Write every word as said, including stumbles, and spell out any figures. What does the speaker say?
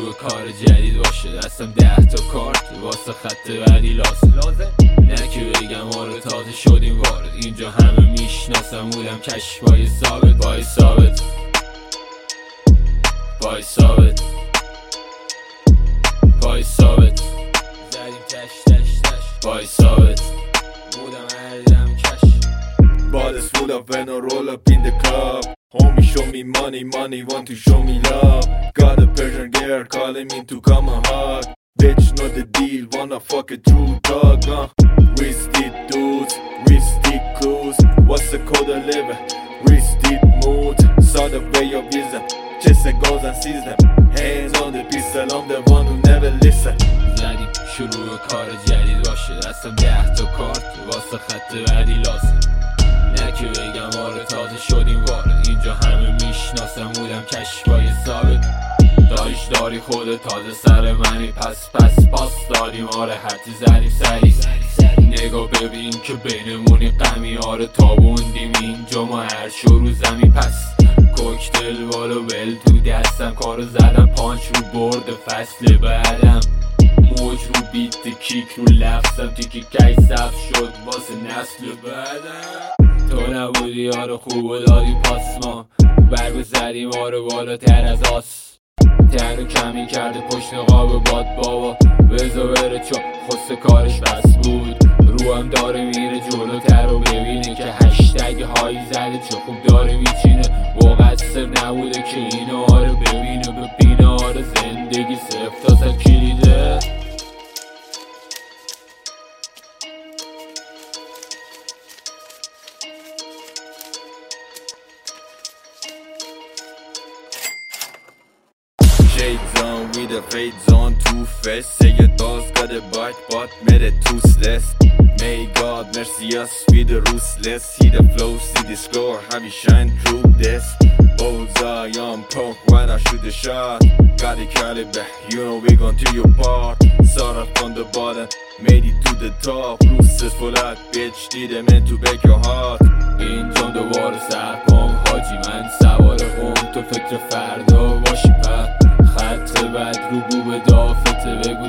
شروع کار جدید باشه، دستم ده تا کارت واسه خط بعدی لازم. نه که بگم آره تازه شدیم وارد، اینجا همه میشناسم بودم کشفای ثابت. بای ثابت بای ثابت بای ثابت زدیم تش تش تش بای ثابت بودم هردم کش. Ballers full up when I roll up in the club. Homie show me money, money want to show me love. Got a Persian girl calling me to come and hug. Bitch know the deal, wanna fuck a true dog, uh. Wristed dudes, wristed clues. What's the code of living? Wristed mood. Saw the way of wisdom, chase the goals and seize them. Hands on the pistol, I'm the one who never listen. زدیم شروع کار جدید باشه، دستم ده تا کارت واسه خط بعدی لازم. نه که بگم آره تازه شدیم وارد، اینجا همه میشناسم بودم کشفای ثابت. دایش داری خودت تازه سر منی، پس پس پاس دادیم آره حتی زدیم سری. نگاه ببین که بینمونی غمی، آره تابوندیم اینجا ما هر شو رو زمین. پس کوکتل والو بل تو دستم، کارو زدم پانچ رو برد فصل بعدم. موج رو بیت کیک رو لفظم، تیکی کی سبز شد واسه نسل بعدم. تو نبودی یارو خوب و دادی پاس، ما برگو زدیم آره بالاتر از آس. تنو کمی کرده پشت قاب باد بابا، بزا بره چون خسته کارش بس بود. رو هم داره میره جلوتر و ببینه که هشتگ هایی زده چه خوب داره میچینه. مقصر نبوده که اینو آره ببینه، ببینه آره زندگی صفت تا صد کلیده. Shades on with the fades on too fast. Say your dog's got a bite but made it toothless. May God mercy us with the ruthless. See the flow, see the score, how we shine through this. Bullseye on punk when I shoot the shot. Got the caliber, you know we gon' do your part. Started from the bottom, made it to the top. Roosters full out, bitch, did it meant to break your heart. اینجا دوباره سرپام حاجی، من سوار قوم تو فکر فردا باشی. پر خط بعد رو بو به دافته بگو